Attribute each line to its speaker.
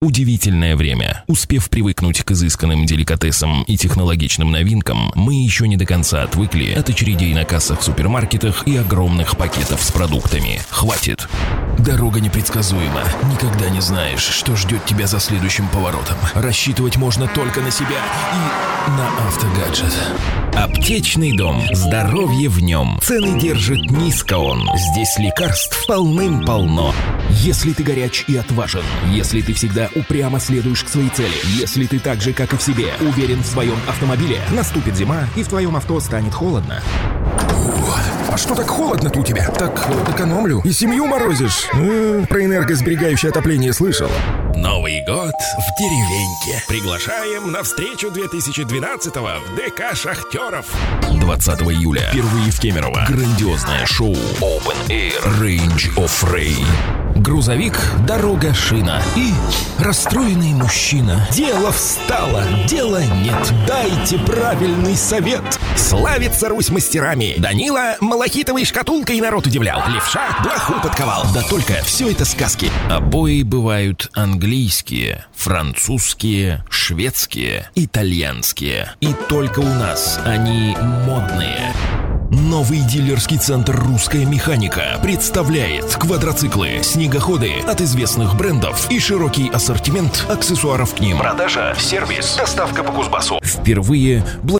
Speaker 1: Удивительное время. Успев привыкнуть к изысканным деликатесам и технологичным новинкам, мы еще не до конца отвыкли от очередей на кассах в супермаркетах и огромных пакетов с продуктами. Хватит. Дорога непредсказуема. Никогда не знаешь, что ждет тебя за следующим поворотом. Рассчитывать можно только на себя и на Автогаджет. Аптечный дом. Здоровье в нем. Цены держит низко он. Здесь лекарств полным-полно. Если ты горяч и отважен, если ты всегда упрямо следуешь к своей цели, если ты так же, как и в себе, уверен в своем автомобиле, наступит зима, и в твоем авто станет холодно.
Speaker 2: А что так холодно-то у тебя? Так экономлю. И семью морозишь. Про энергосберегающее отопление слышал.
Speaker 1: Новый год в деревеньке. Приглашаем на встречу 2012-го в ДК Шахтеров. 20 июля. Впервые в Кемерово. Грандиозное шоу Open Air Range of Ray. Грузовик, дорога, шина и расстроенный мужчина. Дело встало, дела нет. Дайте правильный совет. Славится Русь мастерами. Данила малахитовой шкатулкой народ удивлял. Левша блоху подковал. Да только все это сказки. Обои бывают английские, французские, шведские, итальянские. И только у нас они модные. Новый дилерский центр «Русская механика» представляет квадроциклы, снегоходы от известных брендов и широкий ассортимент аксессуаров к ним. Продажа, сервис, доставка по Кузбассу. Впервые